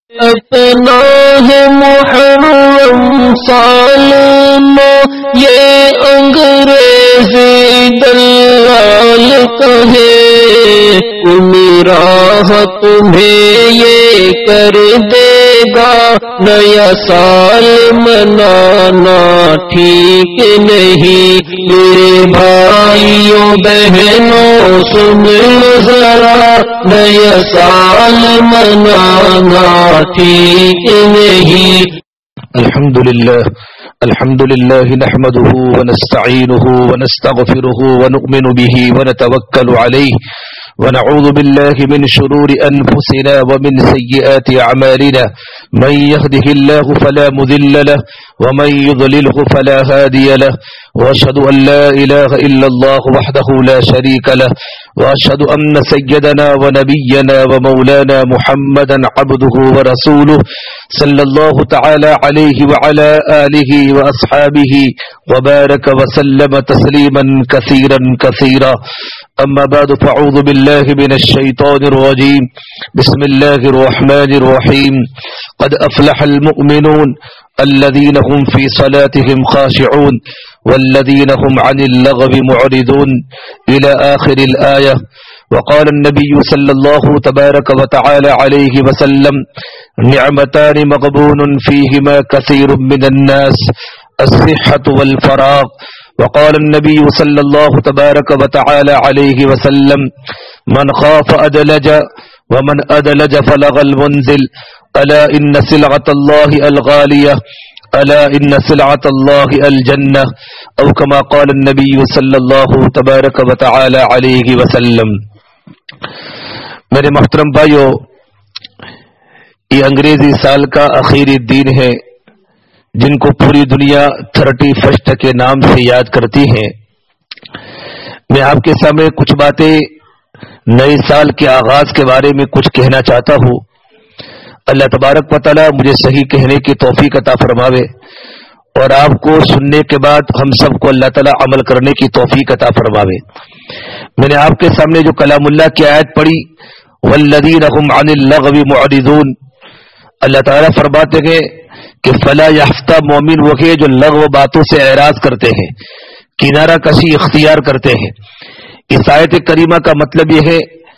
اپنا ہے محرم سالمو یہ انگریزی دلال کہے راہ تمہیں یہ کر دے گا نیا سال منانا ٹھیک نہیں میرے بھائیوں بہنوں سن لو ذرا نیا سال منانا ٹھیک نہیں. الحمد لله نحمده ونستعينه ونستغفره ونؤمن به ونتوكل عليه ونعوذ بالله من شرور أنفسنا ومن سيئات أعمالنا من يهده الله فلا مضل له ومن يضلله فلا هادي له وأشهد أن لا إله إلا الله وحده لا شريك له وأشهد أن سيدنا ونبينا ومولانا محمدا عبده ورسوله صلى الله تعالى عليه وعلى آله وأصحابه وبارك وسلم تسليما كثيرا كثيرا. أما بعد فأعوذ بالله من الشيطان الرجيم. بسم الله الرحمن الرحيم. قد أفلح المؤمنون الذين هم في صلاتهم خاشعون والذين هم عن اللغو معرضون إلى آخر الآية. وقال النبي صلى الله تبارك وتعالى عليه وسلم نعمتان مغبون فيهما كثير من الناس الصحة والفراغ. وقال النبي صلى الله تبارك وتعالى عليه وسلم من خاف أدلج ومن أدلج فلغ المنزل ألا إن سلعة الله الغالية ألا إن سلعة الله الجنة أو كما قال النبي صلى الله تبارك وتعالى عليه وسلم. میرے محترم بھائیو، یہ انگریزی سال کا آخری دن ہے جن کو پوری دنیا 31 کے نام سے یاد کرتی ہے. میں آپ کے سامنے کچھ باتیں نئے سال کے آغاز کے بارے میں کچھ کہنا چاہتا ہوں. اللہ تبارک و تعالی مجھے صحیح کہنے کی توفیق عطا فرماوے اور آپ کو سننے کے بعد ہم سب کو اللہ تعالی عمل کرنے کی توفیق عطا فرماوے. میں نے آپ کے سامنے جو کلام اللہ کی آیت پڑھی والذین هم عن اللغو معرضون، اللہ تعالیٰ فرماتے ہیں کہ فلا یافتہ مومن وہ ہے جو لغو باتوں سے اعراض کرتے ہیں، کنارہ کشی اختیار کرتے ہیں. اس آیت کریمہ کا مطلب یہ ہے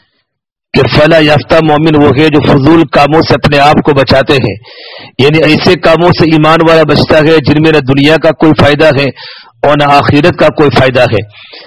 کہ فلا یافتہ مومن وہ ہے جو فضول کاموں سے اپنے آپ کو بچاتے ہیں، یعنی ایسے کاموں سے ایمان والا بچتا ہے جن میں نہ دنیا کا کوئی فائدہ ہے اور نہ آخرت کا کوئی فائدہ ہے.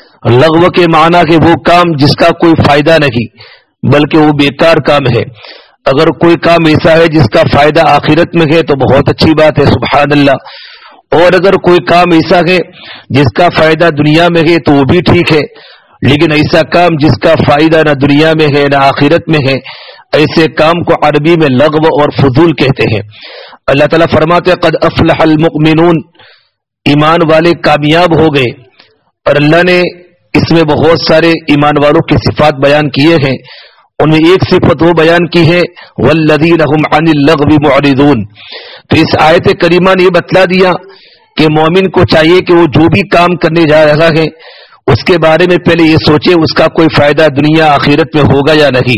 لغو کے معنی ہے وہ کام جس کا کوئی فائدہ نہیں بلکہ وہ بیکار کام ہے. اگر کوئی کام ایسا ہے جس کا فائدہ آخرت میں ہے تو بہت اچھی بات ہے، سبحان اللہ. اور اگر کوئی کام ایسا ہے جس کا فائدہ دنیا میں ہے تو وہ بھی ٹھیک ہے، لیکن ایسا کام جس کا فائدہ نہ دنیا میں ہے نہ آخرت میں ہے، ایسے کام کو عربی میں لغو اور فضول کہتے ہیں. اللہ تعالیٰ فرماتے قد افلح المؤمنون، ایمان والے کامیاب ہو گئے. اور اللہ نے اس میں بہت سارے ایمان والوں کی صفات بیان کیے ہیں. ان میں ایک صفت وہ بیان کی ہے والذین هم عن اللغو معرضون. تو اس آیت کریمہ نے یہ بتلا دیا کہ مومن کو چاہیے کہ وہ جو بھی کام کرنے جا رہا ہے اس کے بارے میں پہلے یہ سوچے اس کا کوئی فائدہ دنیا آخرت میں ہوگا یا نہیں.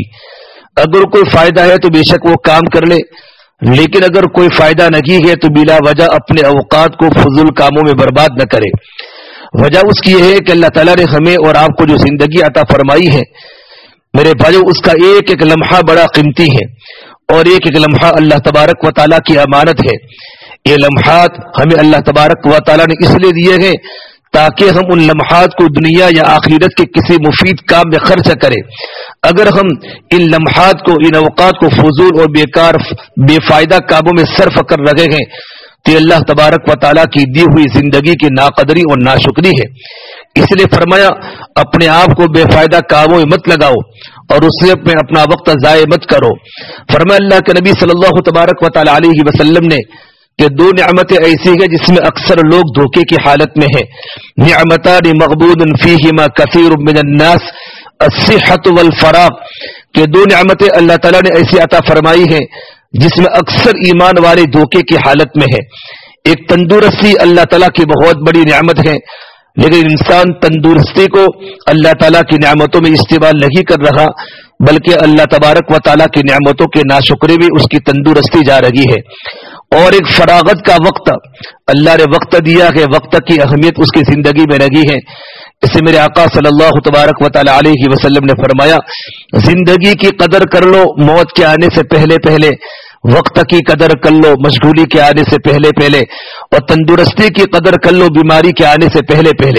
اگر کوئی فائدہ ہے تو بے شک وہ کام کر لے، لیکن اگر کوئی فائدہ نہیں ہے تو بلا وجہ اپنے اوقات کو فضول کاموں میں برباد نہ کرے. وجہ اس کی یہ ہے کہ اللہ تعالیٰ نے ہمیں اور آپ کو جو زندگی عطا فرمائی ہے میرے بھائیو، اس کا ایک ایک لمحہ بڑا قیمتی ہے اور ایک ایک لمحہ اللہ تبارک و تعالیٰ کی امانت ہے. یہ لمحات ہمیں اللہ تبارک و تعالیٰ نے اس لیے دیے ہیں تاکہ ہم ان لمحات کو دنیا یا آخرت کے کسی مفید کام میں خرچ کریں. اگر ہم ان لمحات کو، ان اوقات کو فضول اور بیکار بے فائدہ کاموں میں صرف کر رہے ہیں تو یہ اللہ تبارک و تعالیٰ کی دی ہوئی زندگی کی ناقدری اور ناشکری ہے. اس لیے فرمایا اپنے آپ کو بے فائدہ کاموں میں مت لگاؤ اور اس میں اپنا وقت ضائع مت کرو. فرمایا اللہ کے نبی صلی اللہ تبارک و تعالیٰ علیہ وسلم نے کہ دو نعمتیں ایسی ہیں جس میں اکثر لوگ دھوکے کی حالت میں ہیں. نعمتان مغبون فیہما کثیر من الناس الصحۃ والفراغ، کہ دو نعمتیں اللہ تعالیٰ نے ایسی عطا فرمائی ہیں جس میں اکثر ایمان والے دھوکے کی حالت میں ہے. ایک تندرستی اللہ تعالیٰ کی بہت بڑی نعمت ہے، لیکن انسان تندرستی کو اللہ تعالیٰ کی نعمتوں میں استعمال نہیں کر رہا بلکہ اللہ تبارک و تعالیٰ کی نعمتوں کے ناشکری بھی اس کی تندرستی جا رہی ہے. اور ایک فراغت کا وقت اللہ نے وقت دیا ہے، وقت کی اہمیت اس کی زندگی میں لگی ہے. اس سے میرے آقا صلی اللہ تبارک و تعالی علیہ وسلم نے فرمایا، زندگی کی قدر کر لو موت کے آنے سے پہلے پہلے، وقت کی قدر کر لو مشغولی کے آنے سے پہلے پہلے، اور تندرستی کی قدر کر لو بیماری کے آنے سے پہلے پہلے.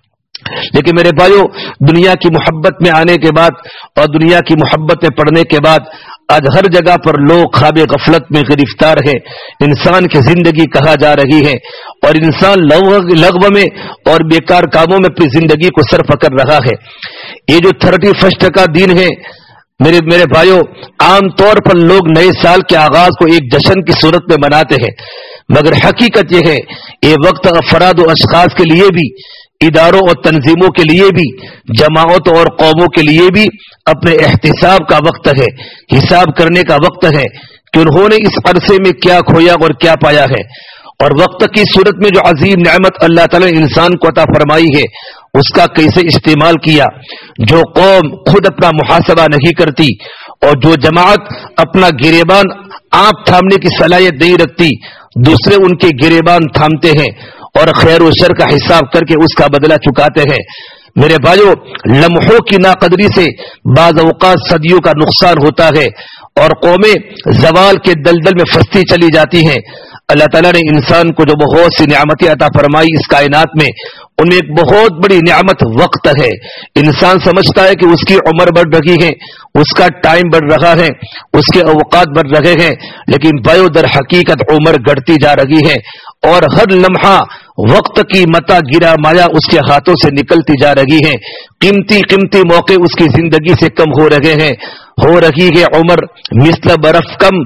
لیکن میرے بھائیو، دنیا کی محبت میں آنے کے بعد اور دنیا کی محبت میں پڑنے کے بعد آج ہر جگہ پر لوگ خواب غفلت میں گرفتار ہے. انسان کی زندگی کہا جا رہی ہے اور انسان لغو میں اور بیکار کاموں میں اپنی زندگی کو صرف کر رہا ہے. یہ جو 31 کا دن ہے میرے بھائیو، عام طور پر لوگ نئے سال کے آغاز کو ایک جشن کی صورت میں مناتے ہیں، مگر حقیقت یہ ہے یہ وقت افراد و اشخاص کے لیے بھی، اداروں اور تنظیموں کے لیے بھی، جماعتوں اور قوموں کے لیے بھی اپنے احتساب کا وقت ہے، حساب کرنے کا وقت ہے کہ انہوں نے اس عرصے میں کیا کھویا اور کیا پایا ہے. اور وقت کی صورت میں جو عظیم نعمت اللہ تعالی نے انسان کو عطا فرمائی ہے اس کا کیسے استعمال کیا. جو قوم خود اپنا محاسبہ نہیں کرتی اور جو جماعت اپنا گریبان آپ تھامنے کی صلاحیت نہیں رکھتی، دوسرے ان کے گریبان تھامتے ہیں اور خیر و شر کا حساب کر کے اس کا بدلہ چکاتے ہیں. میرے بھائیو، لمحوں کی ناقدری سے بعض اوقات صدیوں کا نقصان ہوتا ہے اور قومیں زوال کے دلدل میں پھنستی چلی جاتی ہیں. اللہ تعالیٰ نے انسان کو جو بہت سی نعمتیں عطا فرمائی اس کائنات میں، ان میں ایک بہت بڑی نعمت وقت ہے. انسان سمجھتا ہے کہ اس کی عمر بڑھ رہی ہے، اس کا ٹائم بڑھ رہا ہے، اس کے اوقات بڑھ رہے ہیں، لیکن بایو در حقیقت عمر گڑتی جا رہی ہے اور ہر لمحہ وقت کی متا گرا مایا اس کے ہاتھوں سے نکلتی جا رہی ہے. قیمتی موقع اس کی زندگی سے کم ہو رہے ہیں. ہو رہی ہے عمر مثل برف کم،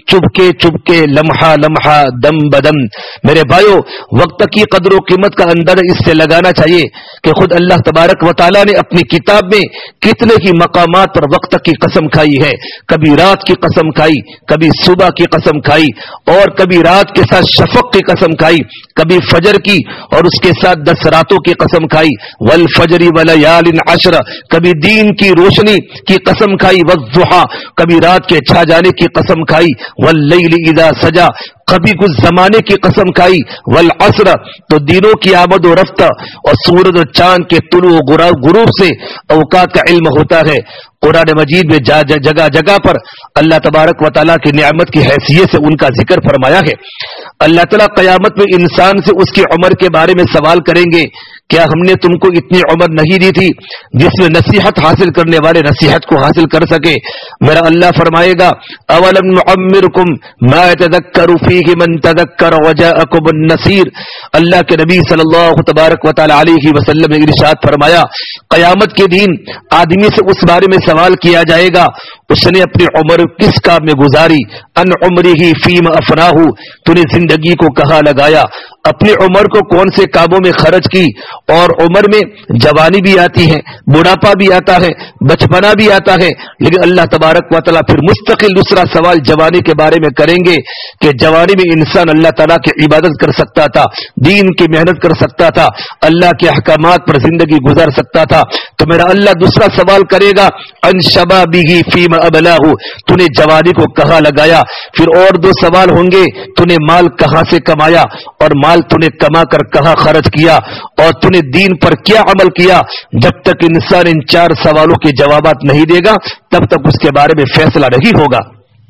چبکے لمحہ لمحہ دم بدم. میرے بھائیو، وقت کی قدر و قیمت کا اندازہ اس سے لگانا چاہیے کہ خود اللہ تبارک و تعالیٰ نے اپنی کتاب میں کتنے ہی مقامات پر وقت کی قسم کھائی ہے. کبھی رات کی قسم کھائی، کبھی صبح کی قسم کھائی، اور کبھی رات کے ساتھ شفق کی قسم کھائی، کبھی فجر کی اور اس کے ساتھ 10 راتوں کی قسم کھائی، والفجر ولیال عشر، کبھی دین کی روشنی کی قسم کھائی، والضحی، کبھی رات کے چھا جانے کی قسم کھائی، واللیل اذا سجا، کبھی کچھ زمانے کی قسم کھائی، والعصر، تو دینوں کی آمد و رفت اور سورج و چاند کے طلوع و غروب سے اوقات کا علم ہوتا ہے. قرآن مجید میں جگہ جگہ پر اللہ تبارک و تعالیٰ کی نعمت کی حیثیت سے ان کا ذکر فرمایا ہے. اللہ تعالیٰ قیامت میں انسان سے اس کی عمر کے بارے میں سوال کریں گے، کیا ہم نے تم کو اتنی عمر نہیں دی تھی جس میں نصیحت حاصل کرنے والے نصیحت کو حاصل کر سکے؟ میرا اللہ فرمائے گا، اولم نعمرکم ما یتذکر فیہ من تذکر وجاءکم النذیر. اللہ کے نبی صلی اللہ تبارک و تعالی علیہ وسلم نے ارشاد فرمایا، قیامت کے دن آدمی سے اس بارے میں سوال کیا جائے گا اس نے اپنی عمر کس کام میں گزاری، ان عمرہ فیما افناہ، تو نے زندگی کو کہاں لگایا، اپنی عمر کو کون سے کاموں میں خرچ کی. اور عمر میں جوانی بھی آتی ہے، بڑھاپا بھی آتا ہے، بچپنا بھی آتا ہے، لیکن اللہ تبارک و تعالیٰ پھر مستقل دوسرا سوال جوانی کے بارے میں کریں گے کہ جوانی میں انسان اللہ تعالیٰ کی عبادت کر سکتا تھا، دین کی محنت کر سکتا تھا، اللہ کے احکامات پر زندگی گزار سکتا تھا. تو میرا اللہ دوسرا سوال کرے گا، ان شبابہ فیما ابلاہ، تو نے جوانی کو کہاں لگایا. پھر اور 2 سوال ہوں گے، تو نے مال کہاں سے کمایا اور مال تو نے کما کر کہاں خرچ کیا، اور تو نے دین پر کیا عمل کیا. جب تک انسان ان 4 سوالوں کے جوابات نہیں دے گا تب تک اس کے بارے میں فیصلہ نہیں ہوگا.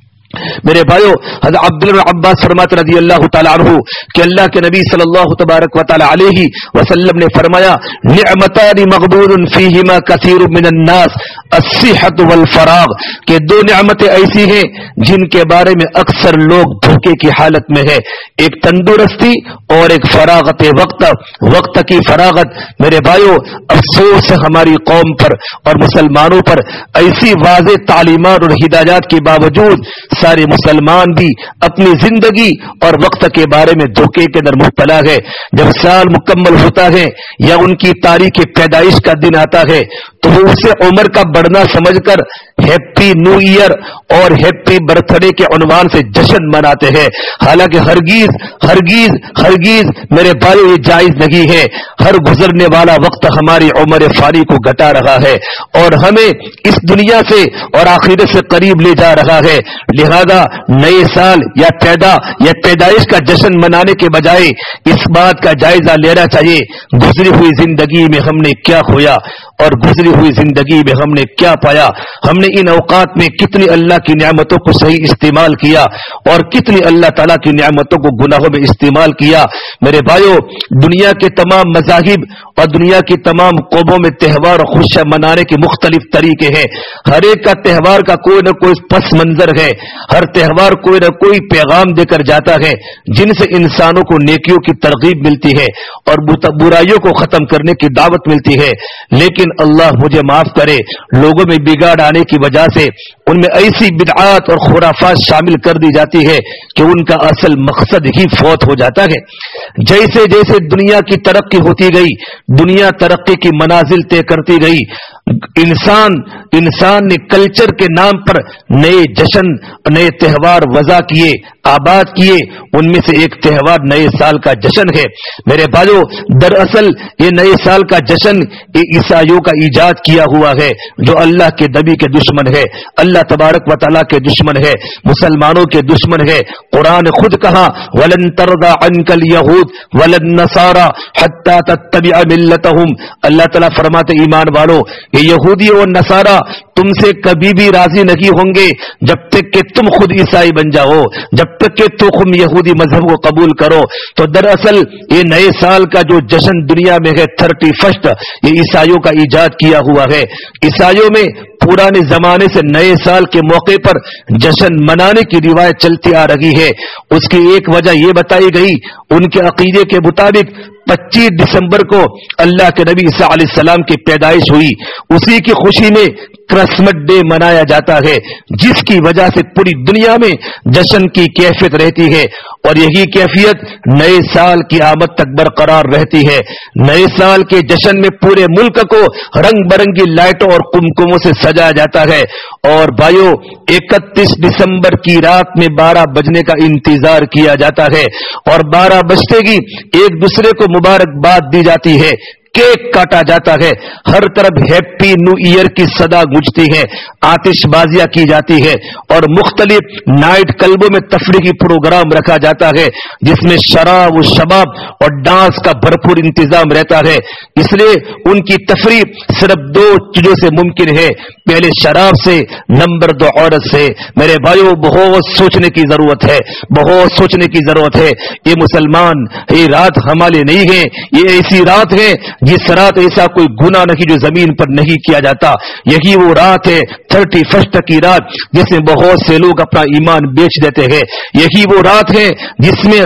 میرے بھائیو، حضرت عبداللہ بن عباس فرماتے رضی اللہ تعالیٰ عنہ کہ اللہ کے نبی صلی اللہ تبارک و تعالی علیہ وسلم نے فرمایا، نعمتان مغبون فیہما کثیر من الناس، الصحت والفراغ، کہ 2 نعمتیں ایسی ہیں جن کے بارے میں اکثر لوگ دھوکے کی حالت میں ہے، ایک تندرستی اور ایک فراغت وقت کی فراغت. میرے بھائیو، افسوس ہے ہماری قوم پر اور مسلمانوں پر، ایسی واضح تعلیمات اور ہدایات کے باوجود سارے مسلمان بھی اپنی زندگی اور وقت کے بارے میں دھوکے کے اندر مبتلا ہے. جب سال مکمل ہوتا ہے یا ان کی تاریخ پیدائش کا دن آتا ہے تو وہ اسے عمر کا بڑھنا سمجھ کر ہیپی نیو ایئر اور ہیپی برتھ ڈے کے عنوان سے جشن مناتے ہیں. حالانکہ ہرگیز ہرگیز ہرگیز میرے بھائی یہ جائز نہیں ہے. ہر گزرنے والا وقت ہماری عمر فانی کو گھٹا رہا ہے اور ہمیں اس دنیا سے اور آخرت سے قریب لے جا رہا ہے. لہذا نئے سال یا پیدائش کا جشن منانے کے بجائے اس بات کا جائزہ لینا چاہیے گزری ہوئی زندگی میں ہم نے کیا کھویا اور گزری ہوئی زندگی میں ہم نے کیا پایا. ہم نے ان اوقات میں کتنی اللہ کی نعمتوں کو صحیح استعمال کیا اور کتنی اللہ تعالیٰ کی نعمتوں کو گناہوں میں استعمال کیا. میرے بھائیو، دنیا کے تمام مذاہب اور دنیا کی تمام قوموں میں تہوار اور خوشیاں منانے کے مختلف طریقے ہیں. ہر ایک کا تہوار کا کوئی نہ کوئی پس منظر ہے. ہر تہوار کوئی نہ کوئی پیغام دے کر جاتا ہے جن سے انسانوں کو نیکیوں کی ترغیب ملتی ہے اور برائیوں کو ختم کرنے کی دعوت ملتی ہے. لیکن اللہ مجھے معاف کرے، لوگوں میں بگاڑ آنے کی وجہ سے ان میں ایسی بدعات اور خرافات شامل کر دی جاتی ہے کہ ان کا اصل مقصد ہی فوت ہو جاتا ہے. جیسے جیسے دنیا کی ترقی ہوتی گئی، دنیا ترقی کی منازل طے کرتی گئی، انسان نے کلچر کے نام پر نئے جشن، نئے تہوار وضع کیے، آباد کیے. ان میں سے ایک تہوار نئے سال کا جشن ہے. میرے بھائیو، دراصل یہ نئے سال کا جشن عیسائیوں کا ایجاد کیا ہوا ہے جو اللہ کے نبی کے دشمن ہے، اللہ تبارک و تعالیٰ کے دشمن ہے، مسلمانوں کے دشمن ہے. قرآن نے خود کہا وَلَن تَرْضَىٰ عَنْكَ الْيَهُودُ وَلَا النَّصَارَىٰ حَتَّىٰ تَتَّبِعَ مِلَّتَهُمْ. اللہ تعالیٰ فرماتے ایمان والو، یہ یہودی اور نصارہ تم سے کبھی بھی راضی نہیں ہوں گے جب تک کہ تم خود عیسائی بن جاؤ، جب تک کہ تم یہودی مذہب کو قبول کرو. تو دراصل یہ نئے سال کا جو جشن دنیا میں ہے 31 یہ عیسائیوں کا ایجاد کیا ہوا ہے. عیسائیوں میں پرانے زمانے سے نئے سال کے موقع پر جشن منانے کی روایت چلتی آ رہی ہے. اس کی ایک وجہ یہ بتائی گئی، ان کے عقیدے کے مطابق 25 دسمبر کو اللہ کے نبی عیسیٰ علیہ السلام کی پیدائش ہوئی. اسی کی خوشی میں کرسمس ڈے منایا جاتا ہے، جس کی وجہ سے پوری دنیا میں جشن کی کیفیت رہتی ہے اور یہی کیفیت نئے سال کی آمد تک برقرار رہتی ہے. نئے سال کے جشن میں پورے ملک کو رنگ برنگی لائٹوں اور کمکموں سے سجایا جاتا ہے. اور بھائیو، 31 دسمبر کی رات میں 12 بجنے کا انتظار کیا جاتا ہے اور 12 بجتے ہی ایک دوسرے کو مبارکباد دی جاتی ہے، کیک کاٹا جاتا ہے، ہر طرف ہیپی نیو ایئر کی صدا گونجتی ہے، آتش بازیاں کی جاتی ہے اور مختلف نائٹ کلبوں میں تفریحی پروگرام رکھا جاتا ہے جس میں شراب و شباب اور ڈانس کا بھرپور انتظام رہتا ہے. اس لیے ان کی تفریح صرف 2 چیزوں سے ممکن ہے، پہلے شراب سے، نمبر 2 عورت سے. میرے بھائیوں، بہت سوچنے کی ضرورت ہے، بہت سوچنے کی ضرورت ہے. یہ مسلمان، یہ رات ہمارے نہیں ہے، یہ ایسی رات ہے جس رات ایسا کوئی گناہ نہیں جو زمین پر نہیں کیا جاتا. یہی وہ رات ہے 31 کی رات جس میں بہت سے لوگ اپنا ایمان بیچ دیتے ہیں. یہی وہ رات ہے جس میں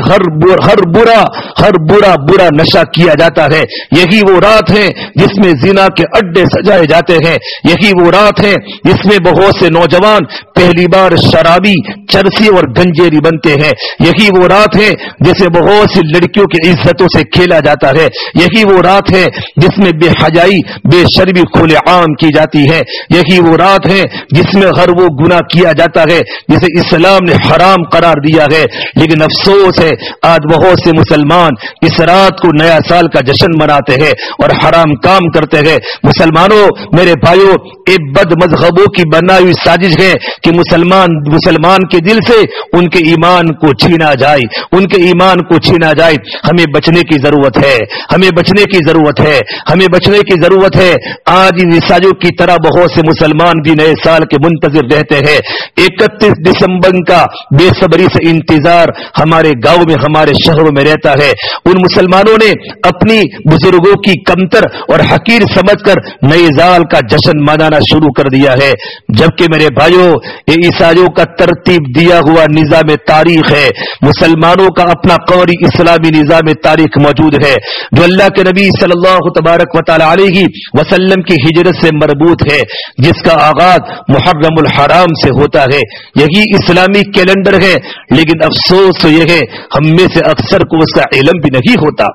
ہر برا نشہ کیا جاتا ہے. یہی وہ رات ہے جس میں زنا کے اڈے سجائے جاتے ہیں. یہی وہ رات ہے جس میں بہت سے نوجوان پہلی بار شرابی، چرسی اور گنجیری بنتے ہیں. یہی وہ رات ہے جسے بہت سی لڑکیوں کی عزتوں سے کھیلا جاتا ہے. یہی وہ رات ہے جس میں بے حیائی، بے شرمی کھلے عام کی جاتی ہے. یہی وہ رات ہے جس میں ہر وہ گناہ کیا جاتا ہے جسے اسلام نے حرام قرار دیا ہے. لیکن افسوس ہے آج بہت سے مسلمان اس رات کو نیا سال کا جشن مناتے ہیں اور حرام کام کرتے ہیں. مسلمانوں، میرے بھائیوں، ایک بد مذہبوں کی بنائی ہوئی سازش ہے کہ مسلمان کے دل سے ان کے ایمان کو چھینا جائے، ان کے ایمان کو چھینا جائے. ہمیں بچنے کی ضرورت ہے، ہمیں بچنے کی ضرورت ہے، ہمیں بچنے کی ضرورت ہے. آج ان عیسائیوں کی طرح بہت سے مسلمان بھی نئے سال کے منتظر رہتے ہیں. 31 دسمبر کا بے صبری سے انتظار ہمارے گاؤں میں، ہمارے شہروں میں رہتا ہے. ان مسلمانوں نے اپنی بزرگوں کی کمتر اور حقیر سمجھ کر نئے سال کا جشن منانا شروع کر دیا ہے. جبکہ میرے بھائیوں، یہ عیسائیوں کا ترتیب دیا ہوا نظام تاریخ ہے. مسلمانوں کا اپنا قوری اسلامی نظام تاریخ موجود ہے جو اللہ کے نبی صلی اللہ تبارک و تعالی علیہ وسلم کی ہجرت سے مربوط ہے، جس کا آغاز محرم الحرام سے ہوتا ہے۔ یہی اسلامی کیلنڈر ہے، لیکن افسوس تو یہ ہے ہم میں سے اکثر کو اس کا علم بھی نہیں ہوتا۔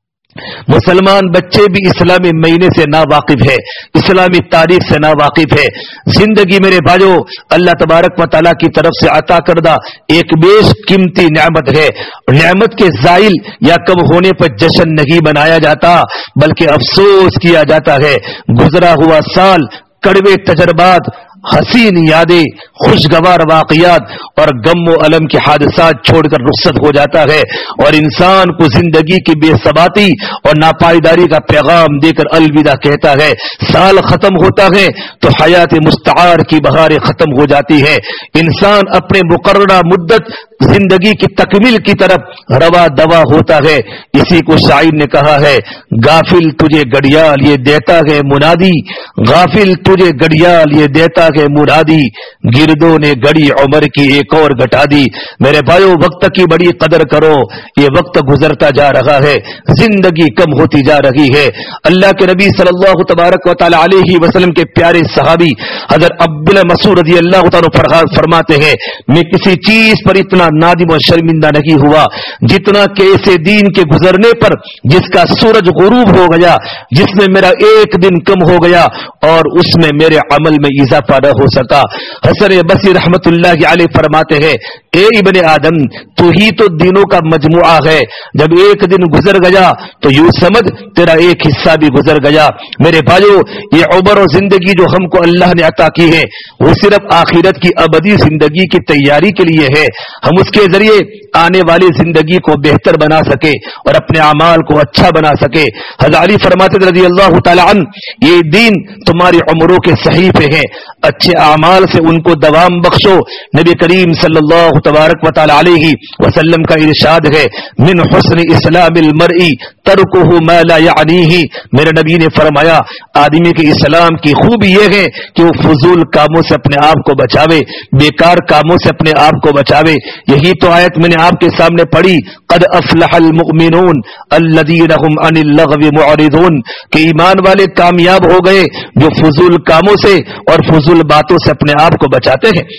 مسلمان بچے بھی اسلامی مہینے سے نا واقف ہے، اسلامی تاریخ سے نا واقف ہے۔ زندگی میرے بھائیو اللہ تبارک و تعالیٰ کی طرف سے عطا کردہ ایک بیش قیمتی نعمت ہے۔ نعمت کے زائل یا کم ہونے پر جشن نہیں منایا جاتا، بلکہ افسوس کیا جاتا ہے۔ گزرا ہوا سال کڑوے تجربات، حسین یادیں، خوشگوار واقعات اور غم و الم کے حادثات چھوڑ کر رخصت ہو جاتا ہے، اور انسان کو زندگی کی بے ثباتی اور ناپائیداری کا پیغام دے کر الوداع کہتا ہے۔ سال ختم ہوتا ہے تو حیات مستعار کی بہاریں ختم ہو جاتی ہے۔ انسان اپنے مقررہ مدت زندگی کی تکمیل کی طرف روا دوا ہوتا ہے۔ اسی کو شاعر نے کہا ہے، غافل تجھے گڑیال یہ دیتا ہے منادی، غافل تجھے گڑیال یہ دیتا ہے منادی، گردوں نے گڑی عمر کی ایک اور گھٹا دی۔ میرے بھائیو وقت کی بڑی قدر کرو، یہ وقت گزرتا جا رہا ہے، زندگی کم ہوتی جا رہی ہے۔ اللہ کے نبی صلی اللہ تبارک و تعالی علیہ وسلم کے پیارے صحابی حضرت عبداللہ مسعود رضی اللہ تعالیٰ فرماتے ہیں، میں کسی چیز پر اتنا نادم و شرمندہ نہیں ہوا جتنا کہ ایسے دین کے گزرنے پر جس کا سورج غروب ہو گیا، جس میں میرا ایک دن کم ہو گیا اور اس میں میرے عمل میں اضافہ نہ ہو سکا۔ حسن بصری رحمت اللہ علیہ فرماتے ہیں، اے ابن آدم تو ہی تو دنوں کا مجموعہ ہے، جب ایک دن گزر گیا تو یوں سمجھ تیرا ایک حصہ بھی گزر گیا۔ میرے بھائیو یہ عمر و زندگی جو ہم کو اللہ نے عطا کی ہے وہ صرف آخرت کی ابدی زندگی کی تیاری کے لیے ہے، ہم اس کے ذریعے آنے والی زندگی کو بہتر بنا سکے اور اپنے اعمال کو اچھا بنا سکے۔ حضرت علی فرماتے رضی اللہ تعالی عنہ، یہ دین تمہاری عمروں کے صحیفے ہیں، اچھے اعمال سے ان کو دوام بخشو۔ نبی کریم صلی اللہ تبارک و تعالی علیہ وسلم کا ارشاد ہے، من حسن اسلام المرء ترکہ ما لا یعنیہ، میرے نبی نے فرمایا آدمی کے اسلام کی خوبی یہ ہے کہ وہ فضول کاموں سے اپنے آپ کو بچاوے، بیکار کاموں سے اپنے آپ کو بچاوے۔ یہی تو آیت میں نے آپ کے سامنے پڑھی، قد افلح المؤمنون الذین هم عن اللغو معرضون، کہ ایمان والے کامیاب ہو گئے جو فضول کاموں سے اور فضول باتوں سے اپنے آپ کو بچاتے ہیں۔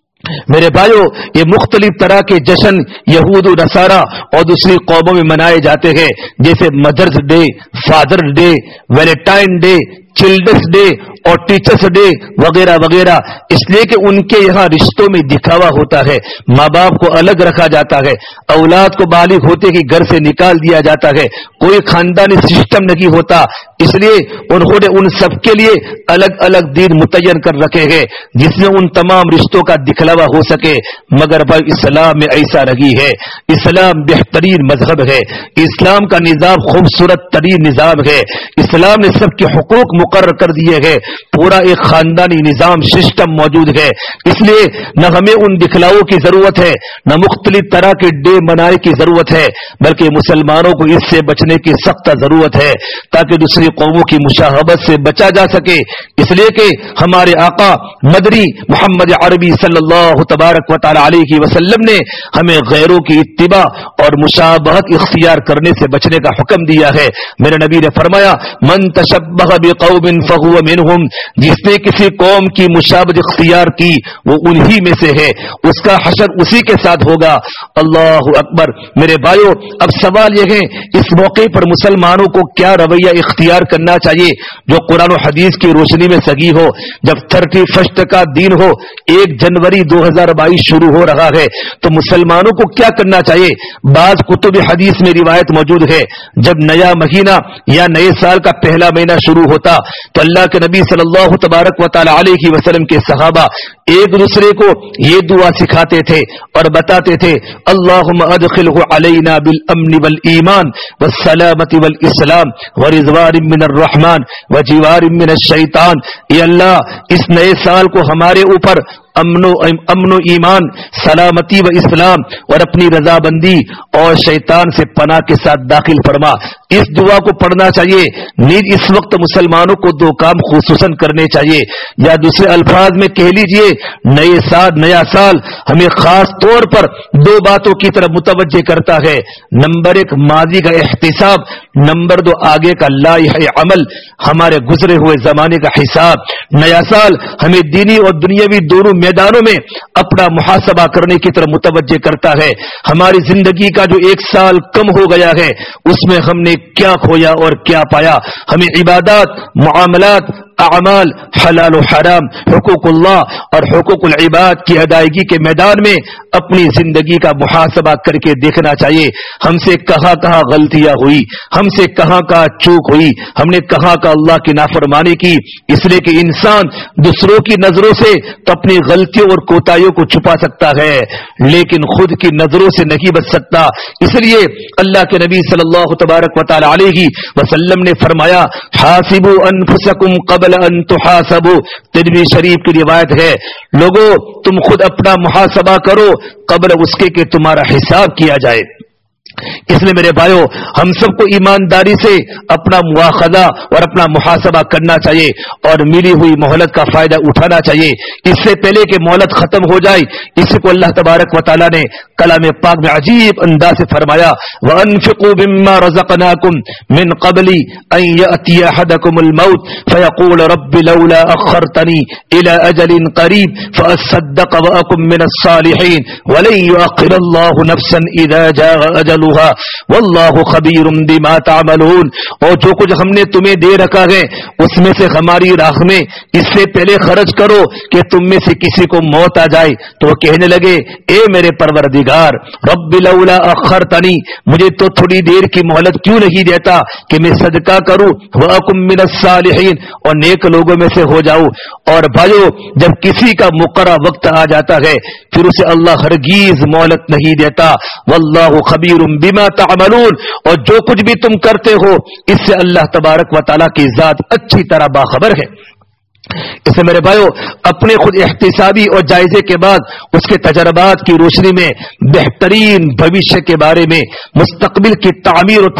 میرے بھائیو یہ مختلف طرح کے جشن یہود و نصارہ اور دوسری قوموں میں منائے جاتے ہیں، جیسے mother's day, father day, Valentine day, children's day اور ٹیچرس ڈے وغیرہ وغیرہ، اس لیے کہ ان کے یہاں رشتوں میں دکھاوا ہوتا ہے، ماں باپ کو الگ رکھا جاتا ہے، اولاد کو بالغ ہوتے ہی گھر سے نکال دیا جاتا ہے، کوئی خاندانی سسٹم نہیں ہوتا، اس لیے انہوں نے ان سب کے لیے الگ الگ دین متعین کر رکھے ہیں جس میں ان تمام رشتوں کا دکھلاوا ہو سکے۔ مگر بھائی اسلام میں ایسا نہیں ہے، اسلام بہترین مذہب ہے، اسلام کا نظام خوبصورت ترین نظام ہے، اسلام نے سب کے حقوق مقرر کر دیے ہیں، پورا ایک خاندانی نظام سسٹم موجود ہے، اس لیے نہ ہمیں ان دکھلاؤں کی ضرورت ہے، نہ مختلف طرح کے ڈے منانے کی ضرورت ہے، بلکہ مسلمانوں کو اس سے بچنے کی سخت ضرورت ہے تاکہ دوسری قوموں کی مشاہبت سے بچا جا سکے۔ اس لیے کہ ہمارے آقا مدنی محمد عربی صلی اللہ تبارک و تعالی علیہ وسلم نے ہمیں غیروں کی اتباع اور مشابہت اختیار کرنے سے بچنے کا حکم دیا ہے۔ میرے نبی نے فرمایا، من تشبہ بقوم فہو منہم، جس نے کسی قوم کی مشابہت اختیار کی وہ انہی میں سے ہے، اس کا حشر اسی کے ساتھ ہوگا۔ اللہ اکبر۔ میرے بھائیو اب سوال یہ ہے اس موقع پر مسلمانوں کو کیا رویہ اختیار کرنا چاہیے جو قرآن و حدیث کی روشنی میں صحیح ہو۔ جب 31 کا دن ہو، 1 جنوری 2022 شروع ہو رہا ہے، تو مسلمانوں کو کیا کرنا چاہیے؟ بعض کتب حدیث میں روایت موجود ہے، جب نیا مہینہ یا نئے سال کا پہلا مہینہ شروع ہوتا تو اللہ کے نبی صلی اللہ تبارک و تعالی علیہ وسلم کے صحابہ ایک دوسرے کو یہ دعا سکھاتے تھے اور بتاتے تھے، اللہم ادخلہ علینا بالامن والایمان والسلامت والاسلام ورضوان من الرحمن وجوار من الشیطان، اے اللہ اس نئے سال کو ہمارے اوپر امن و ایمان، سلامتی و اسلام اور اپنی رضابندی اور شیطان سے پناہ کے ساتھ داخل فرما۔ اس دعا کو پڑھنا چاہیے۔ نیز اس وقت مسلمانوں کو 2 کام خصوصاً کرنے چاہیے، یا دوسرے الفاظ میں کہہ لیجئے نیا سال ہمیں خاص طور پر 2 باتوں کی طرف متوجہ کرتا ہے۔ نمبر 1 ماضی کا احتساب، نمبر 2 آگے کا لائحہ عمل، ہمارے گزرے ہوئے زمانے کا حساب۔ نیا سال ہمیں دینی اور دنیاوی دونوں میدانوں میں اپنا محاسبہ کرنے کی طرف متوجہ کرتا ہے۔ ہماری زندگی کا جو 1 سال کم ہو گیا ہے اس میں ہم نے کیا کھویا اور کیا پایا۔ ہمیں عبادات، معاملات، اعمال، حلال و حرام، حقوق اللہ اور حقوق العباد کی ادائیگی کے میدان میں اپنی زندگی کا محاسبہ کر کے دیکھنا چاہیے۔ ہم سے کہاں کہاں غلطیاں ہوئی، ہم سے کہاں کہاں چوک ہوئی، ہم نے کہاں کہاں اللہ کی نافرمانی کی۔ اس لیے کہ انسان دوسروں کی نظروں سے تو اپنی غلطیوں اور کوتاہیوں کو چھپا سکتا ہے لیکن خود کی نظروں سے نہیں بچ سکتا۔ اس لیے اللہ کے نبی صلی اللہ تبارک و تعالی علیہ وسلم نے فرمایا حاسبوا انفسکم قبل ان تحاسبوا۔ ترمذی شریف کی روایت ہے، لوگوں تم خود اپنا محاسبہ کرو قبل اس کے کہ تمہارا حساب کیا جائے۔ اس لیے میرے بھائیو ہم سب کو ایمانداری سے اپنا مواخذہ اور اپنا محاسبہ کرنا چاہیے اور ملی ہوئی مہلت کا فائدہ اٹھانا چاہیے اس سے پہلے کہ مہلت ختم ہو جائے۔ اس کو اللہ تبارک و تعالی نے کلام پاک میں عجیب انداز سے فرمایا وَأَنفِقُوا مِمَّا رَزَقْنَاكُمْ مِنْ قَبْلِ أَنْ يَأْتِيَ أَحَدَكُمُ الْمَوْتُ فَيَقُولَ رَبِّ لَوْلَا أَخَّرْتَنِي إِلَى أَجَلٍ قَرِيبٍ فَأَصَّدَّقَ وَأَكُن مِّنَ الصَّالِحِينَ وَلَن يُؤَخِّرَ اللَّهُ نَفْسًا إِذَا جَاءَ أَجَلُهَا واللہ خبیر بما تعملون۔ اور جو کچھ ہم نے تمہیں دے رکھا ہے اس میں سے ہماری راہ میں اس سے پہلے خرچ کرو کہ تم میں سے کسی کو موت آ جائے تو وہ کہنے لگے اے میرے پروردگار رب لولا اخرتنی، مجھے تو تھوڑی دیر کی مہلت کیوں نہیں دیتا کہ میں صدقہ کروں واکم من الصالحین اور نیک لوگوں میں سے ہو جاؤں۔ اور بھائیو جب کسی کا مقررہ وقت آ جاتا ہے پھر اسے اللہ ہرگیز مہلت نہیں دیتا۔ واللہ خبیر بما تعملون، اور جو کچھ بھی تم کرتے ہو اس سے اللہ تبارک و تعالیٰ کی ذات اچھی طرح باخبر ہے۔ اس سے میرے بھائیو اپنے خود احتسابی اور جائزے کے بعد اس کے تجربات کی روشنی میں بہترین بھوشیہ کے بارے میں مستقبل کی تعمیر اور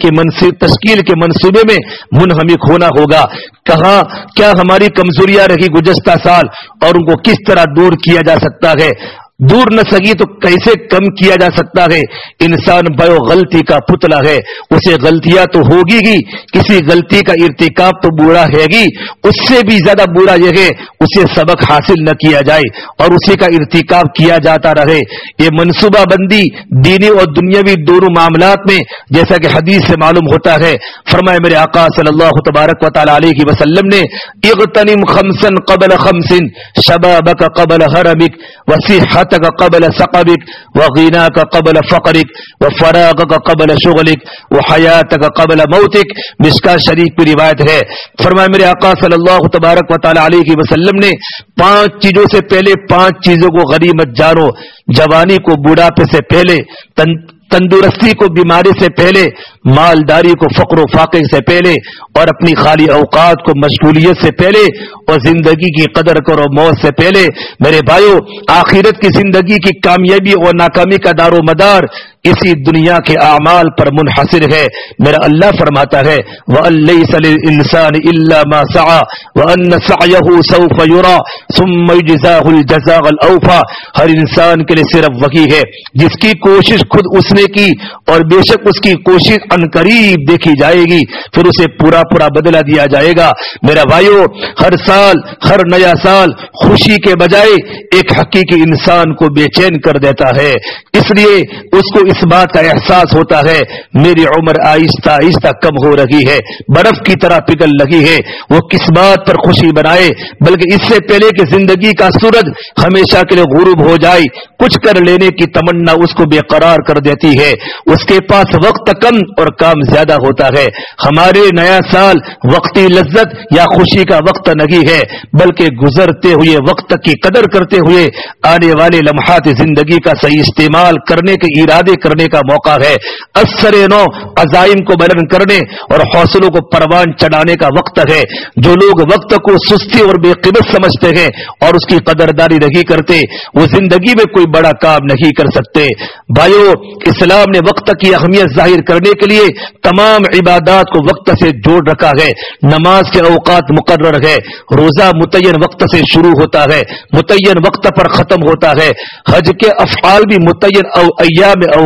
تشکیل کے منصوبے میں منہمک ہونا ہوگا۔ کہاں کیا ہماری کمزوریاں رہی گزشتہ سال اور ان کو کس طرح دور کیا جا سکتا ہے، دور نہ سکی تو کیسے کم کیا جا سکتا ہے۔ انسان بھائیو غلطی کا پتلا ہے، اسے غلطیاں تو ہوگی ہی، کسی غلطی کا ارتکاب تو برا ہے گی، اس سے بھی زیادہ برا یہ ہے اسے سبق حاصل نہ کیا جائے اور اسی کا ارتکاب کیا جاتا رہے۔ یہ منصوبہ بندی دینی اور دنیاوی دونوں معاملات میں جیسا کہ حدیث سے معلوم ہوتا ہے، فرمایا میرے آقا صلی اللہ تبارک و تعالی علیہ وسلم نے اغتنم خمسا قبل خمس شبابک قبل حرمک وصحت قبل سقبك وغناك قبل فقرك وفراغك قبل شغلك وحياتك قبل موتك۔ مشکوٰۃ شریف کی روایت ہے، فرمایا میرے آقا صلی اللہ تبارک و تعالی علیہ وسلم نے 5 چیزوں سے پہلے 5 چیزوں کو غنیمت جانو، جوانی کو بڑھاپے سے پہلے، تندرستی کو بیماری سے پہلے، مالداری کو فقر و فاقے سے پہلے، اور اپنی خالی اوقات کو مشغولیت سے پہلے، اور زندگی کی قدر کرو موت سے پہلے۔ میرے بھائیو آخرت کی زندگی کی کامیابی اور ناکامی کا دار و مدار اسی دنیا کے اعمال پر منحصر ہے۔ میرا اللہ فرماتا ہے وَأَن لَّيْسَ لِلْإِنسَانِ إِلَّا مَا سَعَىٰ وَأَنَّ سَعْيَهُ سَوْفَ يُرَىٰ ثُمَّ يُجْزَاهُ الْجَزَاءَ الْأَوْفَىٰ۔ ہر انسان کے لیے صرف وہی ہے جس کی کوشش خود اس نے کی اور بے شک اس کی کوشش عنقریب دیکھی جائے گی، پھر اسے پورا بدلہ دیا جائے گا۔ میرا بھائیو ہر سال ہر نیا سال خوشی کے بجائے ایک حقیقی انسان کو بے چین کر دیتا ہے، اس لیے اس کو اس بات کا احساس ہوتا ہے میری عمر آہستہ آہستہ کم ہو رہی ہے، برف کی طرح پگھل لگی ہے۔ وہ کس بات پر خوشی منائے بلکہ اس سے پہلے کہ زندگی کا سورج ہمیشہ کے لیے غروب ہو جائے کچھ کر لینے کی تمنا اس کو بے قرار کر دیتی ہے۔ اس کے پاس وقت کم اور کام زیادہ ہوتا ہے۔ ہمارے نیا سال وقتی لذت یا خوشی کا وقت نہیں ہے بلکہ گزرتے ہوئے وقت کی قدر کرتے ہوئے آنے والے لمحات زندگی کا صحیح استعمال کرنے کے ارادے کرنے کا موقع ہے۔ اثر نو عزائم کو بلند کرنے اور حوصلوں کو پروان چڑھانے کا وقت ہے۔ جو لوگ وقت کو سستی اور بے قیمت سمجھتے ہیں اور اس کی قدردانی نہیں کرتے وہ زندگی میں کوئی بڑا کام نہیں کر سکتے۔ بھائیو اسلام نے وقت کی اہمیت ظاہر کرنے کے لیے تمام عبادات کو وقت سے جوڑ رکھا ہے۔ نماز کے اوقات مقرر ہے، روزہ متعین وقت سے شروع ہوتا ہے، متعین وقت پر ختم ہوتا ہے، حج کے افعال بھی متعین ایام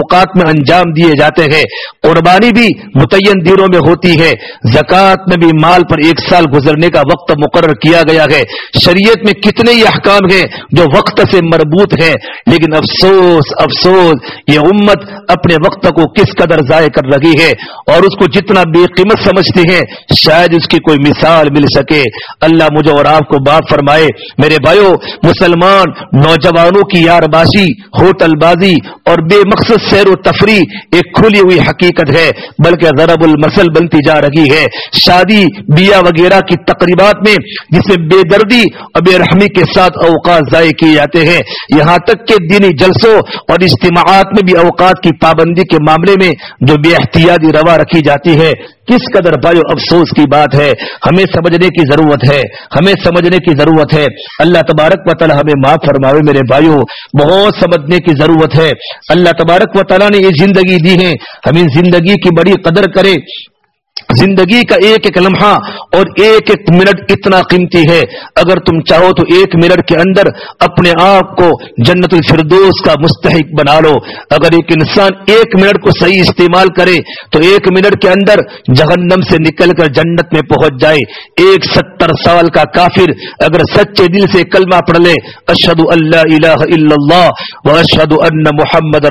اوقات میں انجام دیے جاتے ہیں. قربانی بھی متعین دنوں میں ہوتی ہے. زکوٰۃ میں بھی مال پر 1 سال گزرنے کا وقت مقرر کیا گیا ہے. شریعت میں کتنے ہی احکام ہیں جو وقت سے مربوط ہیں، لیکن افسوس افسوس یہ امت اپنے وقت کو کس قدر ضائع کر رہی ہے اور اس کو جتنا بے قیمت سمجھتی ہے شاید اس کی کوئی مثال مل سکے. اللہ مجھے اور آپ کو معاف فرمائے. میرے بھائیو، مسلمان نوجوانوں کی یار بازی، ہوٹل بازی اور بے مقصد سیر و تفریح ایک کھلی ہوئی حقیقت ہے، بلکہ ضرب المثل بنتی جا رہی ہے. شادی بیاہ وغیرہ کی تقریبات میں جس میں بے دردی اور بے رحمی کے ساتھ اوقات ضائع کیے جاتے ہیں، یہاں تک کہ دینی جلسوں اور اجتماعات میں بھی اوقات کی پابندی کے معاملے میں جو بے احتیاطی روا رکھی جاتی ہے. کس قدر بھائیو افسوس کی بات ہے. ہمیں سمجھنے کی ضرورت ہے، ہمیں سمجھنے کی ضرورت ہے. اللہ تبارک و تعالی ہمیں معاف فرماوے. میرے بھائیو، بہت سمجھنے کی ضرورت ہے. اللہ تبارک و تعالی نے یہ زندگی دی ہے، ہمیں زندگی کی بڑی قدر کرے. زندگی کا ایک ایک لمحہ اور ایک ایک منٹ اتنا قیمتی ہے. اگر تم چاہو تو 1 منٹ کے اندر اپنے آپ کو جنت الفردوس کا مستحق بنا لو. اگر ایک انسان 1 منٹ کو صحیح استعمال کرے تو 1 منٹ کے اندر جہنم سے نکل کر جنت میں پہنچ جائے. ایک 70 سال کا کافر اگر سچے دل سے کلمہ پڑھ لے، اشہد ان لا الہ الا اللہ و اشہد ان محمد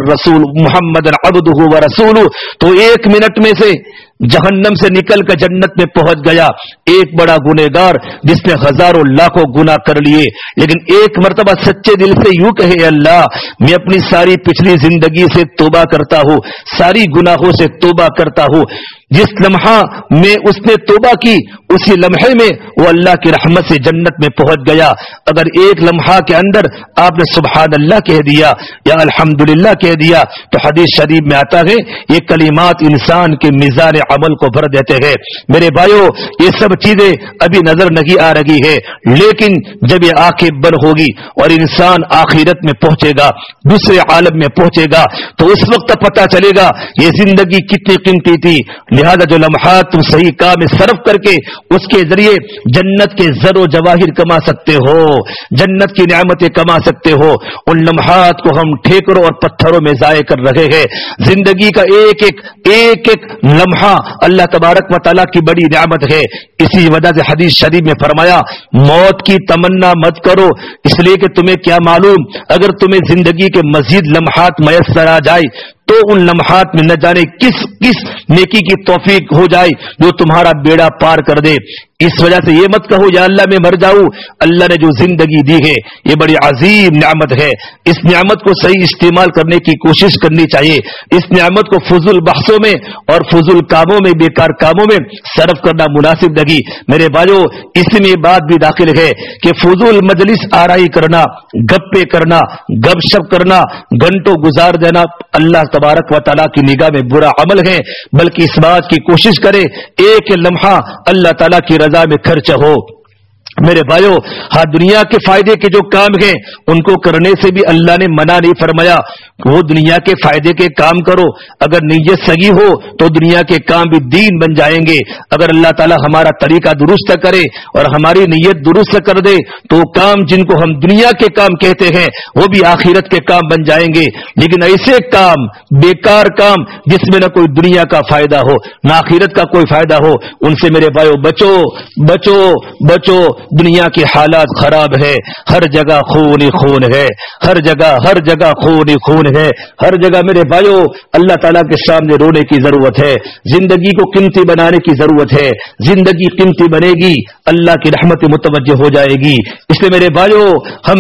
عبدہ و رسولہ، تو 1 منٹ میں سے جہنم سے نکل کر جنت میں پہنچ گیا. ایک بڑا گنہگار جس نے ہزاروں لاکھوں گناہ کر لیے، لیکن ایک مرتبہ سچے دل سے یوں کہے، اللہ میں اپنی ساری پچھلی زندگی سے توبہ کرتا ہوں، ساری گناہوں سے توبہ کرتا ہوں. جس لمحہ میں اس نے توبہ کی اسی لمحے میں وہ اللہ کی رحمت سے جنت میں پہنچ گیا. اگر ایک لمحہ کے اندر آپ نے سبحان اللہ کہہ دیا یا الحمدللہ کہہ دیا تو حدیث شریف میں آتا ہے یہ کلمات انسان کے میزان عمل کو بھر دیتے ہیں. میرے بھائیو، یہ سب چیزیں ابھی نظر نہیں آ رہی ہے، لیکن جب یہ آنکھیں بند ہوگی اور انسان آخرت میں پہنچے گا، دوسرے عالم میں پہنچے گا، تو اس وقت پتہ چلے گا یہ زندگی کتنی قیمتی تھی. لہذا جو لمحات تم صحیح کام میں صرف کر کے اس کے ذریعے جنت کے زر و جواہر کما سکتے ہو، جنت کی نعمتیں کما سکتے ہو، ان لمحات کو ہم ٹھیکروں اور پتھروں میں ضائع کر رہے ہیں. زندگی کا ایک ایک لمحہ اللہ تبارک و تعالیٰ کی بڑی نعمت ہے. اسی وجہ سے حدیث شریف میں فرمایا موت کی تمنا مت کرو، اس لیے کہ تمہیں کیا معلوم اگر تمہیں زندگی کے مزید لمحات میسر آ جائے تو ان لمحات میں نہ جانے کس نیکی کی توفیق ہو جائے جو تمہارا بیڑا پار کر دے. اس وجہ سے یہ مت کہو یا اللہ میں مر جاؤں. اللہ نے جو زندگی دی ہے یہ بڑی عظیم نعمت ہے. اس نعمت کو صحیح استعمال کرنے کی کوشش کرنی چاہیے. اس نعمت کو فضول بحثوں میں اور فضول کاموں میں، بیکار کاموں میں صرف کرنا مناسب نہیں. میرے بھائیو، اس میں یہ بات بھی داخل ہے کہ فضول مجلس آرائی کرنا، گپے کرنا، گپ شپ کرنا، گھنٹوں گزار دینا اللہ تبارک و تعالیٰ کی نگاہ میں برا عمل ہے. بلکہ اس بات کی کوشش کرے ایک لمحہ اللہ تعالیٰ کی رضا میں خرچ ہو. میرے بھائیو، ہاں دنیا کے فائدے کے جو کام ہیں ان کو کرنے سے بھی اللہ نے منع نہیں فرمایا. وہ دنیا کے فائدے کے کام کرو، اگر نیت صحیح ہو تو دنیا کے کام بھی دین بن جائیں گے. اگر اللہ تعالی ہمارا طریقہ درست کرے اور ہماری نیت درست کر دے تو کام جن کو ہم دنیا کے کام کہتے ہیں وہ بھی آخرت کے کام بن جائیں گے. لیکن ایسے کام، بیکار کام جس میں نہ کوئی دنیا کا فائدہ ہو نہ آخرت کا کوئی فائدہ ہو، ان سے میرے بھائیو بچو بچو بچو. دنیا کی حالات خراب ہے، ہر جگہ خون ہی خون ہے، ہر جگہ خون ہی خون ہے، ہر جگہ. میرے بھائیو، اللہ تعالیٰ کے سامنے رونے کی ضرورت ہے. زندگی کو قیمتی بنانے کی ضرورت ہے. زندگی قیمتی بنے گی، اللہ کی رحمت متوجہ ہو جائے گی. اس لیے میرے بھائیو، ہم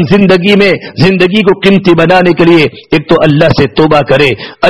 زندگی کو قیمتی بنانے کے لیے ایک تو اللہ سے توبہ کرے،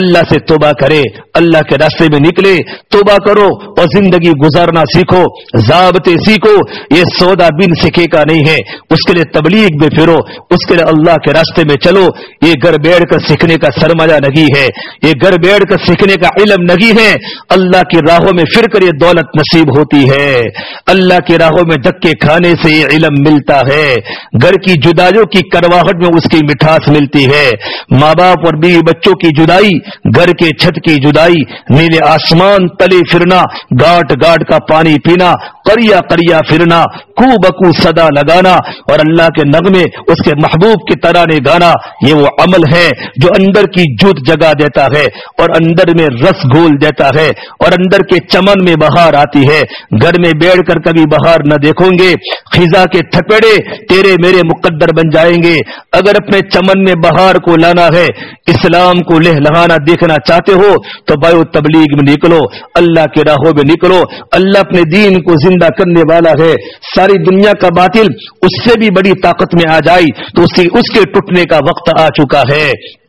اللہ کے راستے میں نکلے، توبہ کرو اور زندگی گزارنا سیکھو، ضابطے سیکھو. یہ سودا بن سکے کا نہیں ہے، اس کے لیے تبلیغ میں پھرو، اس کے لیے اللہ کے راستے میں چلو. یہ گھر بیٹھ کر سیکھنے کا سرمایہ نہیں ہے، یہ گھر بیٹھ کر سیکھنے کا علم نہیں ہے. اللہ کی راہوں میں پھر کر یہ دولت نصیب ہوتی ہے. اللہ کی راہوں میں دھکے کھانے سے یہ علم ملتا ہے. گھر کی جدائیوں کی کرواہٹ میں اس کی مٹھاس ملتی ہے. ماں باپ اور بیوی بچوں کی جدائی، گھر کے چھت کی جدائی، نیلے آسمان تلے پھرنا، گاٹ گاٹ کا پانی پینا، قریا قریا پھرنا، کو तंबाकू सदा लगाना और अल्लाह के नगमे उसके महबूब के तराने गाना, ये वो अमल है जो अंदर की जुत जगा देता है और अंदर में रस घोल देता है और अंदर के चमन में बहार आती है। घर में बैठकर कभी बहार न देखोगे, खिजा के थपेड़े तेरे मेरे मुकद्दर बन जाएंगे। अगर अपने चमन में बहार को लाना है, इस्लाम को लहलहाना देखना चाहते हो तो बायो तबलीग में निकलो, अल्लाह के राहों में निकलो। अल्लाह अपने दीन को जिंदा करने वाला है। सारी दुनिया का बातिल उससे भी बड़ी ताकत में आ जाए तो उसके टूटने का वक्त आ चुका है।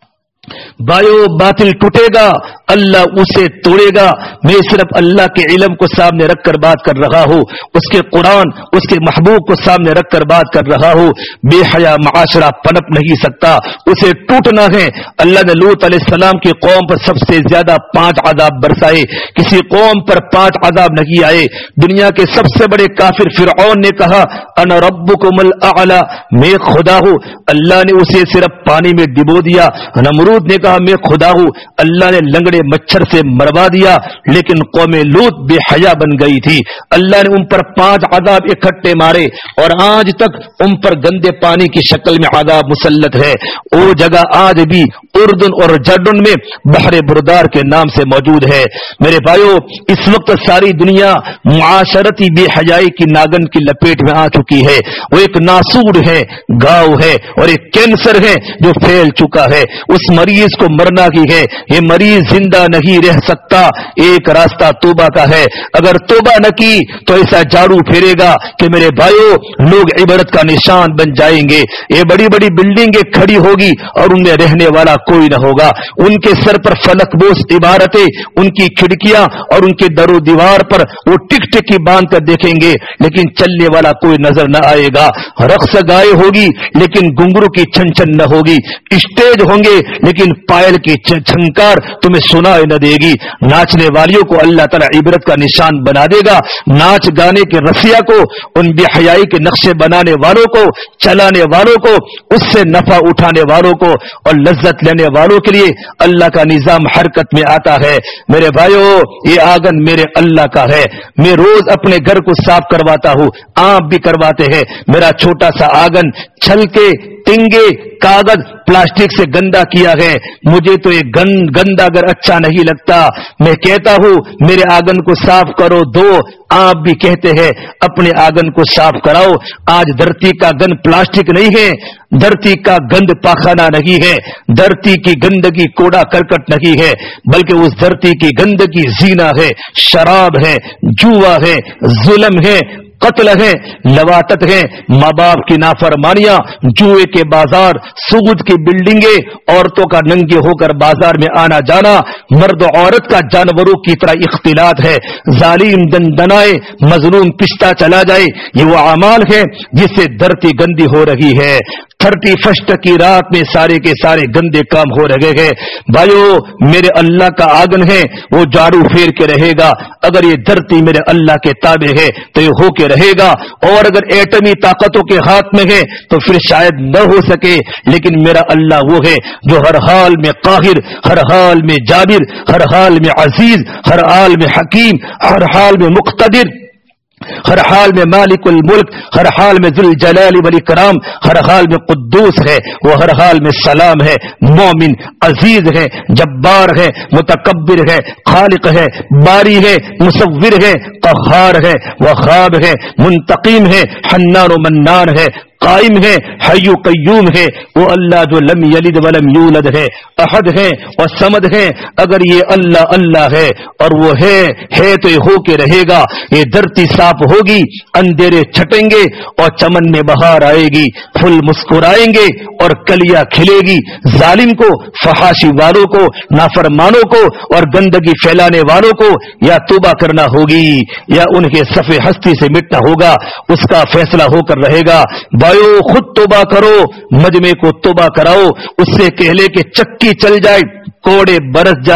बायो बातिल टूटेगा, अल्लाह उसे तोड़ेगा। मैं सिर्फ अल्लाह के इल्म को सामने रखकर बात कर रहा हूँ, उसके कुरान उसके महबूब को सामने रखकर बात कर रहा हूँ। बेहया माशरा पनप नहीं सकता, उसे टूटना है। अल्लाह ने लूत अलैहिस्सलाम की कौम पर सबसे ज्यादा 5 अजाब बरसाए, किसी कौम पर 5 अजाब नहीं आए। दुनिया के सबसे बड़े काफिर फिरऔन ने कहा अना रब्बुकुमुल आला, मैं खुदा हूँ। अल्लाह ने उसे सिर्फ पानी में डिबो दिया। नमरूद ने कहा मैं खुदा हूँ। अल्लाह ने लंगड़े मच्छर से मरवा दिया, लेकिन कौमे लूत बेहया बन गई थी। अल्लाह ने उन पर 5 अजाब इकट्ठे मारे और आज तक उन पर गंदे पानी की शक्ल में अजाब मुसल्लत है। वो जगह आज भी उर्दुन और जर्डन में बहरे बुरदार के नाम से मौजूद है। मेरे भाइयों, इस वक्त सारी दुनिया मुआशरती बेहयाई की नागन की लपेट में आ चुकी है। वो एक नासूर है, घाव है और एक कैंसर है जो फैल चुका है। उस मरीज को मरना की है, ये मरीज जिंदा नहीं रह सकता। एक रास्ता तौबा का है, अगर तौबा न की तो ऐसा झाड़ू फेरेगा कि मेरे भाइयों लोग इबरत का निशान बन जाएंगे। ये बड़ी बड़ी बिल्डिंगें खड़ी होगी और उनमें रहने वाला कोई न होगा। उनके सर पर फलकबोस इबारतें, उनकी खिड़कियां और उनके दरो दीवार पर वो टिक टिकी बांध कर देखेंगे, लेकिन चलने वाला कोई नजर न आएगा। रक्स गाय होगी लेकिन घुंघरू की छन छन न होगी। स्टेज होंगे लेकिन पायल की झंकार तुम्हें सुनाई न देगी। नाचने वालियों को अल्लाह ताला इबरत का निशान बना देगा। नाच गाने के रसिया को, उन बेहयाई के नक्शे बनाने वालों को, चलाने वालों को, उससे नफा उठाने वालों को और लज्जत लेने वालों के लिए अल्लाह का निजाम हरकत में आता है। मेरे भाइयों, ये आंगन मेरे अल्लाह का है। मैं रोज अपने घर को साफ करवाता हूँ, आप भी करवाते हैं। मेरा छोटा सा आंगन छलके, टिंगे, कागज, प्लास्टिक से गंदा किया है। मुझे तो ये गंदा अगर अच्छा नहीं लगता, मैं कहता हूँ मेरे आंगन को साफ करो दो। आप भी कहते हैं अपने आंगन को साफ कराओ। आज धरती का गंद प्लास्टिक नहीं है, धरती का गंद पाखाना नहीं है, धरती की गंदगी कूड़ा करकट नहीं है, बल्कि उस धरती की गंदगी जीना है, शराब है, जुआ है, जुल्म है, कत्ल है, लवातत है, माँ बाप की नाफरमानियां, जुए के बाजार, सूद की बिल्डिंगे, औरतों का नंगे होकर बाजार में आना जाना, मर्द औरत का जानवरों की तरह इख्तिलात है, जालिम दंदनाए, मजलूम पिछता चला जाए। ये वो अमाल है जिससे धरती गंदी हो रही है। 31 की रात में सारे के सारे गंदे काम हो रहे हैं। भाइयों, मेरे अल्लाह का आंगन है, वो झाड़ू फेर के रहेगा। अगर ये धरती मेरे अल्लाह के ताबे है तो ये हो के रहेगा, और अगर एटमी ताकतों के हाथ में है तो फिर शायद न हो सके। लेकिन मेरा अल्लाह वो है जो हर हाल में काहिर, हर हाल में जाबिर, हर हाल में अजीज, हर हाल में हकीम, हर हाल में मुक्तदिर, हर हाल में मालिकुल मुल्क, हर हाल में जुल जलाली वल इकराम, हर हाल में कुद्दूस है, वो हर हाल में सलाम है, मोमिन, अजीज है, जब्बार है, मुतकब्बिर है, खालिक है, बारी है, मुसव्विर है, कहार है, वहाब है, मुंतकीम है, हन्नान व मन्नान है, कायम है, हय्यु कय्यूम है। वो अल्लाह जो लम यलिद वलम यूलद है, अहद है और समद है। अगर ये अल्लाह अल्लाह है और वो है तो ये हो के रहेगा। ये धरती साफ होगी, अंधेरे छटेंगे और चमन में बहार आएगी, फूल मुस्कुराएंगे और कलियां खिलेगी। जालिम को, फहाशी वालों को, नाफरमानों को और गंदगी फैलाने वालों को या तौबा करना होगी या उनके सफ़े हस्ती से मिटना होगा। उसका फैसला होकर रहेगा। भाइयों, खुद तौबा करो, मजमे को तौबा कराओ, उससे कहले के चक्की चल जाए, कोड़े बरस जाए,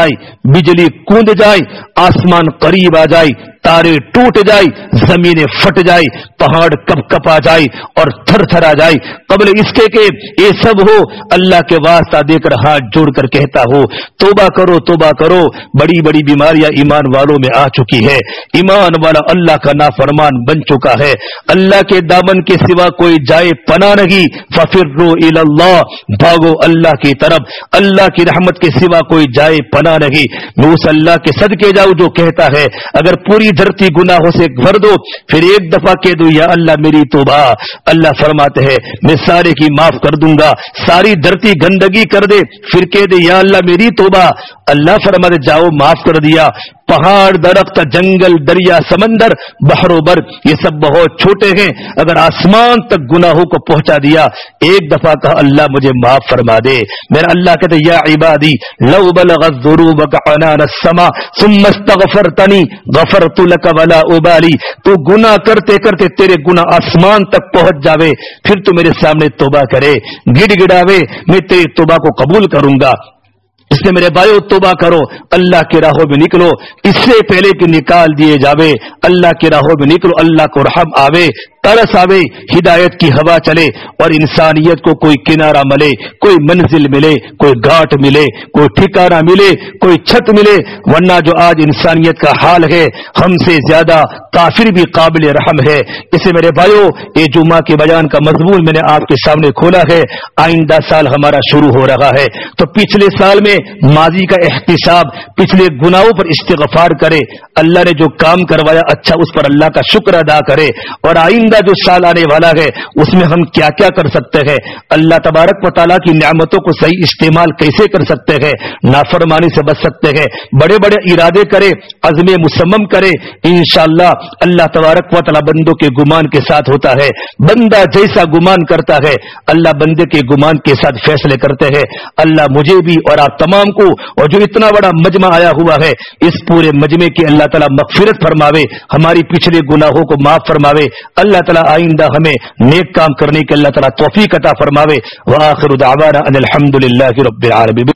बिजली कूद जाए, आसमान करीब आ जाए, तारे टूट जाए, जमीनें फट जाए, पहाड़ कपकपा जाए और थर थर आ जाए, कबल इसके के ये सब हो, अल्लाह के वास्ता देकर हाथ जोड़कर कहता हो तौबा करो, तौबा करो, बड़ी बड़ी बीमारियां ईमान वालों में आ चुकी है। ईमान वाला अल्लाह का नाफरमान बन चुका है। अल्लाह के दामन के सिवा कोई जाए पना नहीं। फफिर्रू इलल्लाह, भागो अल्लाह की तरफ, अल्लाह की रहमत के सिवा कोई जाए पना नहीं। मैं उस अल्लाह के सदके जाऊं जो कहता है अगर पूरी धरती गुनाहों से भर दो, फिर एक दफा कह दो या अल्लाह मेरी तौबा, अल्लाह फरमाते हैं मैं सारे की माफ कर दूंगा। सारी धरती गंदगी कर दे, फिर कह दे या अल्लाह मेरी तौबा, अल्लाह फरमाते जाओ माफ कर दिया। पहाड़, दरख्त, जंगल, दरिया, समंदर, बहरोबर, ये सब बहुत छोटे हैं, अगर आसमान तक गुनाहों को पहुंचा दिया, एक दफा कहा अल्लाह मुझे माफ फरमा दे। मेरा अल्लाह कहते या इबादी लौ बलगत ज़ुनूबक अनान अस्समा सुम्मा इस्तगफरतनी गफरतु लक वला उबाली। तो गुनाह करते करते तेरे गुनाह आसमान तक पहुंच जावे, फिर तू मेरे सामने तौबा करे, गिड़गिड़ावे, मैं तेरी तौबा को कबूल करूंगा। इसलिए मेरे भाइयों तौबा करो, अल्लाह की राहों में निकलो, इससे पहले कि निकाल दिए जावे। अल्लाह की राहों में निकलो, अल्लाह को रहम आवे, तरस आवे, हिदायत की हवा चले और इंसानियत को कोई किनारा मिले, कोई मंजिल मिले, कोई घाट मिले, कोई ठिकाना मिले, कोई छत मिले। वरना जो आज इंसानियत का हाल है, हमसे ज्यादा काफिर भी काबिल रहम है। इसे मेरे भाइयों ये जुम्मा के बयान का मजमून मैंने आपके सामने खोला है। आइंदा साल हमारा शुरू हो रहा है, तो पिछले साल में माजी का एहतिसाब, पिछले गुनाहों पर इस्तिगफार करे, अल्लाह ने जो काम करवाया अच्छा उस पर अल्लाह का शुक्र अदा करे, और आइंदा जो साल आने वाला है उसमें हम क्या क्या कर सकते हैं, अल्लाह तबारक व तआला की नेमतों को सही इस्तेमाल कैसे कर सकते हैं, नाफरमानी से बच सकते हैं, बड़े बड़े इरादे करे, अज़्म मुसम्मम करे, इंशाअल्लाह अल्लाह तबारक व तआला बंदों के गुमान के साथ होता है। बंदा जैसा गुमान करता है अल्लाह बंदे के गुमान के साथ फैसले करते हैं। अल्लाह मुझे भी और आप तमाम को, और जो इतना बड़ा मजमा आया हुआ है, इस पूरे मजमे की अल्लाह ताला मगफिरत फरमावे, हमारी पिछले गुनाहों को माफ फरमावे। अल्लाह ताला आइंदा हमें नेक काम करने के अल्लाह ताला तौफीक अता फरमावे। व आखिरु दअवाना अनिल हम्दुलिल्लाहि रब्बिल आलमीन।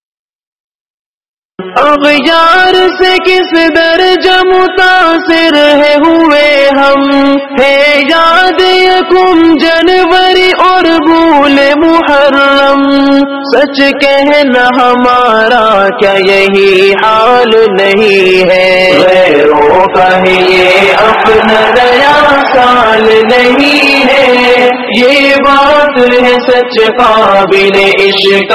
अग़यार से किस दर्जा मुतासिर है हुए हम, है याद यकुम जनवरी और भूले मुहर्रम। सच कहना हमारा क्या यही हाल नहीं है, गैरों का है ये अपना नया साल नहीं है। ये बात है सच काबिल इश्क